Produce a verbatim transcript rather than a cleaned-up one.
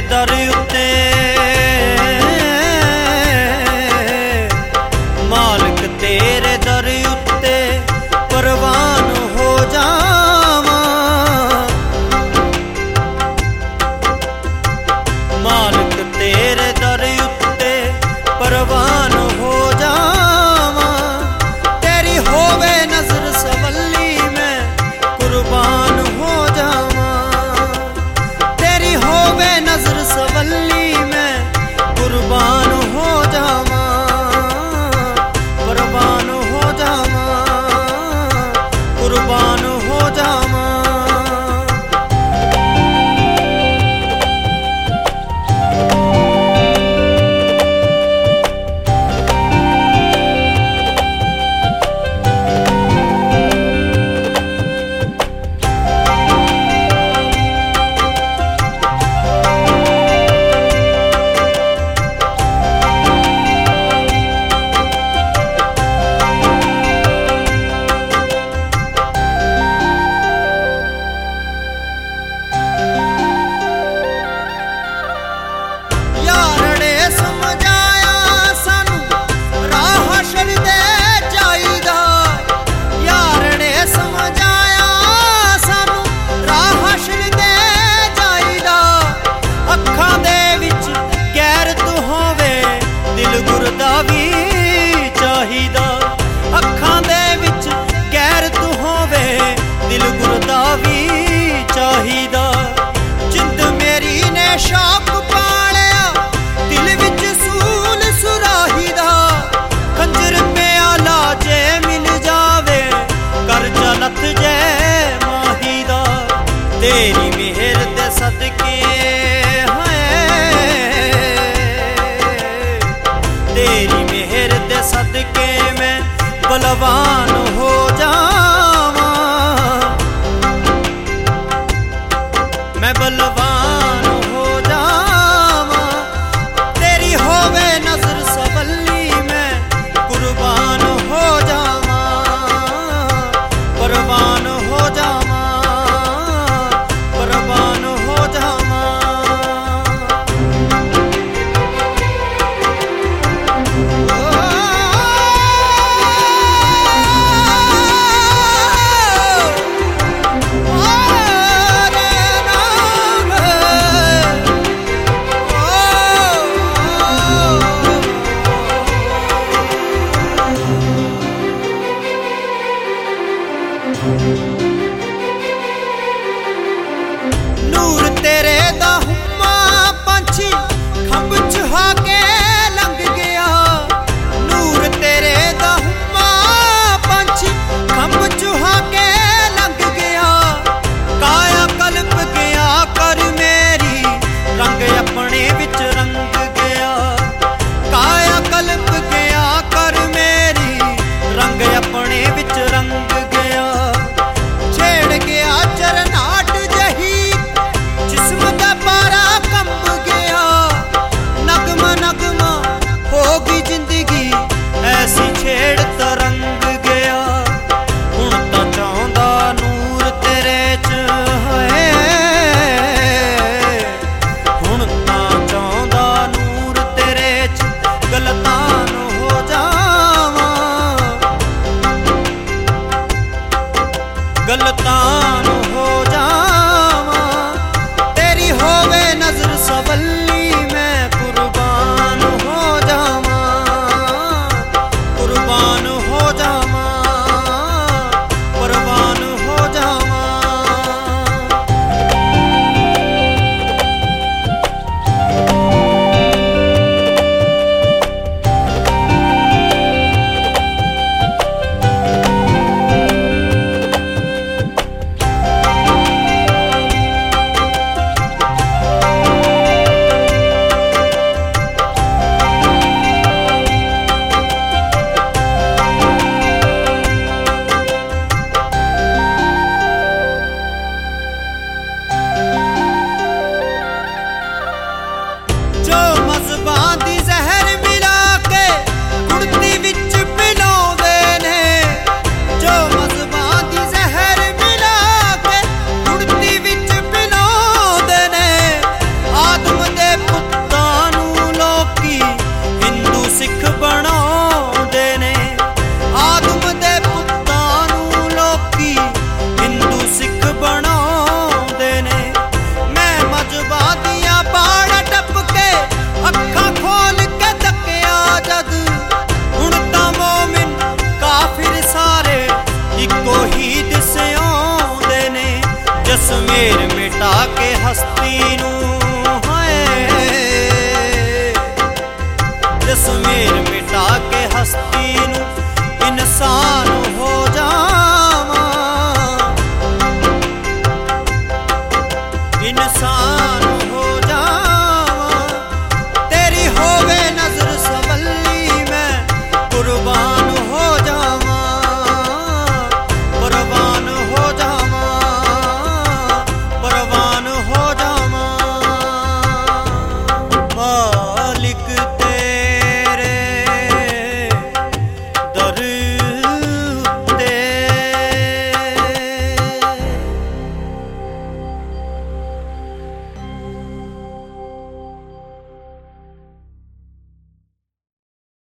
दर उत्ते मालिक तेरे दर उत्ते परवान हो जावां। मालिक तेरे दर उत्ते परवान हो जावां। तेरी होवे नजर सवली मैं कुर्बान हो जावां। तेरी होवे नजर सवली मैं कुर्बान हो जावां। कुर्बान हो जावां, कुर्बान हो जावां। तेरी मेहर दे सदके तेरी मेहर दे सदके मैं बलवान हो जावां। मैं बलवान हो जावां। तेरी होवे नजर सवली मैं कुर्बान हो जावां। कुर्बान हो जावां, कुर्बान हो जावां। ओ, ओ, रे नाम ਮਿਟਾ ਕੇ ਹਸਤੀ ਨੂੰ